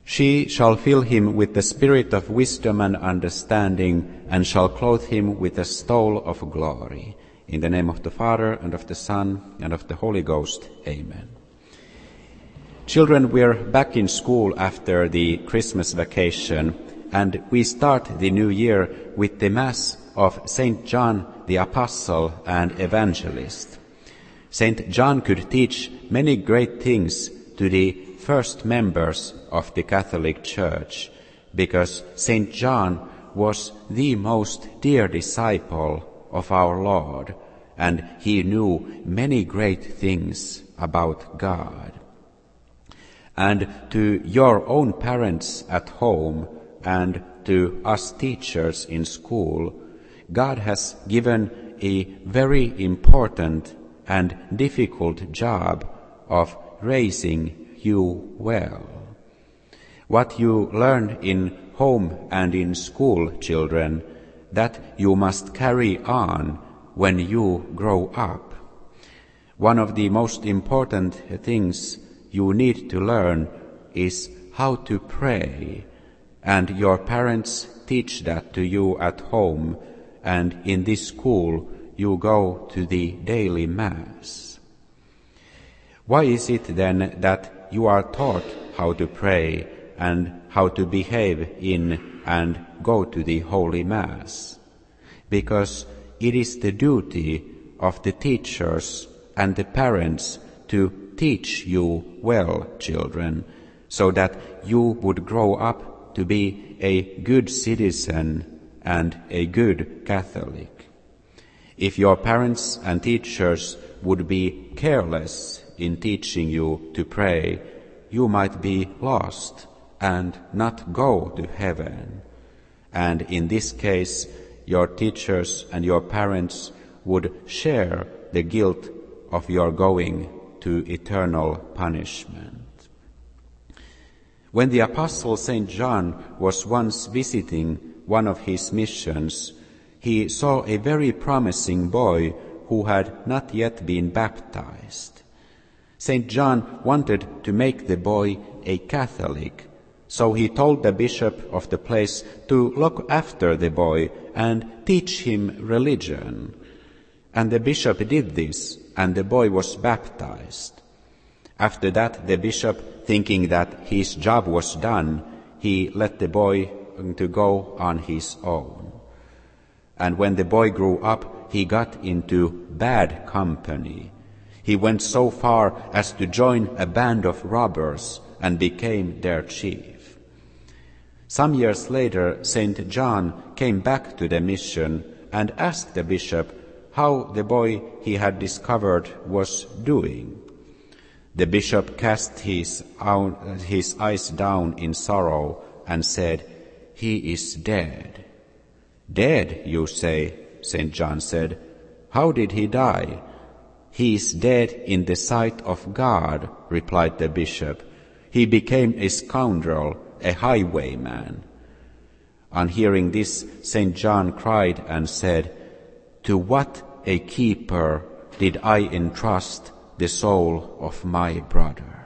She shall fill him with the spirit of wisdom and understanding, and shall clothe him with a stole of glory. In the name of the Father, and of the Son, and of the Holy Ghost. Amen. Children, we're back in school after the Christmas vacation, and we start the new year with the Mass of St. John the Apostle and Evangelist. St. John could teach many great things to the first members of the Catholic Church, because St. John was the most dear disciple of our Lord, and he knew many great things about God. And to your own parents at home and to us teachers in school, God has given a very important and difficult job of raising you well. What you learn in home and in school, children, that you must carry on when you grow up. One of the most important things you need to learn is how to pray, and your parents teach that to you at home, and in this school you go to the daily Mass. Why is it then that you are taught how to pray and how to behave in and go to the Holy Mass? Because it is the duty of the teachers and the parents to teach you well, children, so that you would grow up to be a good citizen and a good Catholic. If your parents and teachers would be careless in teaching you to pray, you might be lost and not go to heaven. And in this case, your teachers and your parents would share the guilt of your going to eternal punishment. When the Apostle St. John was once visiting one of his missions, he saw a very promising boy who had not yet been baptized. St. John wanted to make the boy a Catholic, so he told the bishop of the place to look after the boy and teach him religion. And the bishop did this, and the boy was baptized. After that, the bishop, thinking that his job was done, he let the boy to go on his own. And when the boy grew up, he got into bad company. He went so far as to join a band of robbers and became their chief. Some years later, St. John came back to the mission and asked the bishop how the boy he had discovered was doing. The bishop cast his eyes down in sorrow and said, "He is dead." "Dead, you say?" St. John said. "How did he die?" "He is dead in the sight of God," replied the bishop. "He became a scoundrel, a highwayman." On hearing this, St. John cried and said, "To what a keeper did I entrust the soul of my brother."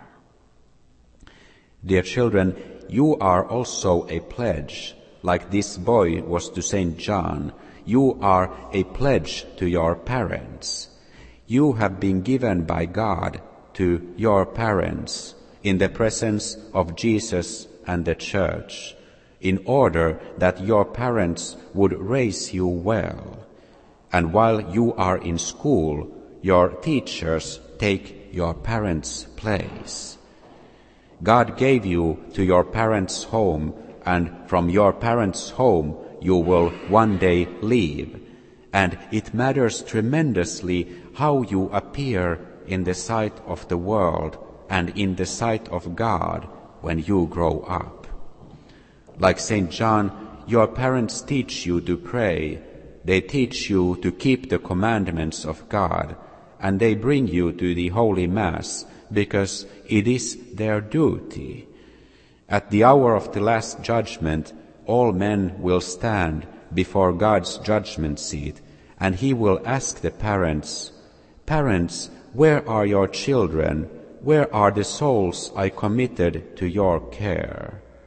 Dear children, you are also a pledge, like this boy was to St. John. You are a pledge to your parents. You have been given by God to your parents in the presence of Jesus and the Church, in order that your parents would raise you well. And while you are in school, your teachers take your parents' place. God gave you to your parents' home, and from your parents' home you will one day leave. And it matters tremendously how you appear in the sight of the world and in the sight of God when you grow up. Like St. John, your parents teach you to pray. They teach you to keep the commandments of God, and they bring you to the Holy Mass because it is their duty. At the hour of the last judgment, all men will stand before God's judgment seat, and he will ask the parents, "Parents, where are your children? Where are the souls I committed to your care?"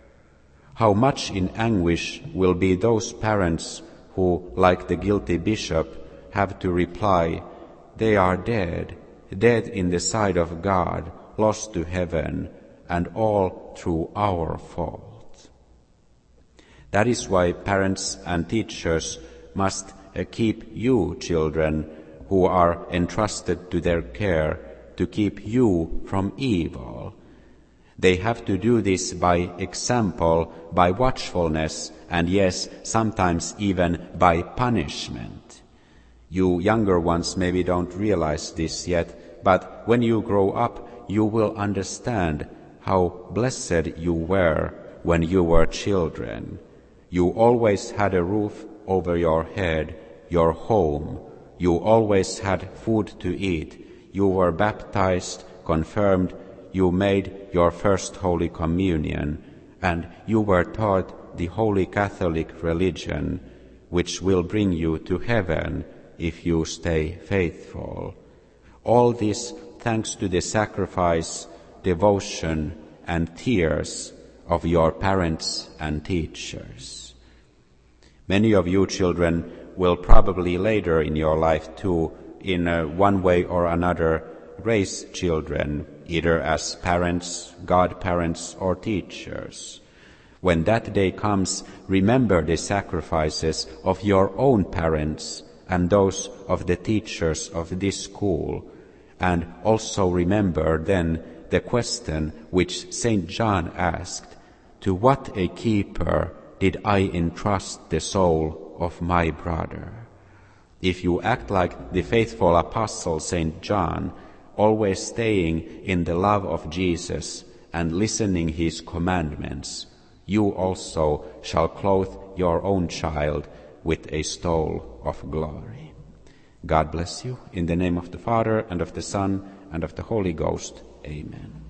How much in anguish will be those parents who, like the guilty bishop, have to reply, "They are dead, dead in the sight of God, lost to heaven, and all through our fault." That is why parents and teachers must keep you, children, who are entrusted to their care, to keep you from evil. They have to do this by example, by watchfulness, and yes, sometimes even by punishment. You younger ones maybe don't realize this yet, but when you grow up, you will understand how blessed you were when you were children. You always had a roof over your head, your home. You always had food to eat. You were baptized, confirmed, you made your first Holy Communion, and you were taught the Holy Catholic religion, which will bring you to heaven if you stay faithful. All this thanks to the sacrifice, devotion, and tears of your parents and teachers. Many of you children will probably later in your life too, in one way or another, raise children, either as parents, godparents, or teachers. When that day comes, remember the sacrifices of your own parents and those of the teachers of this school, and also remember then the question which St. John asked, "To what a keeper did I entrust the soul of my brother?" If you act like the faithful apostle St. John, always staying in the love of Jesus and listening his commandments, you also shall clothe your own child with a stole of glory. God bless you. In the name of the Father, and of the Son, and of the Holy Ghost. Amen.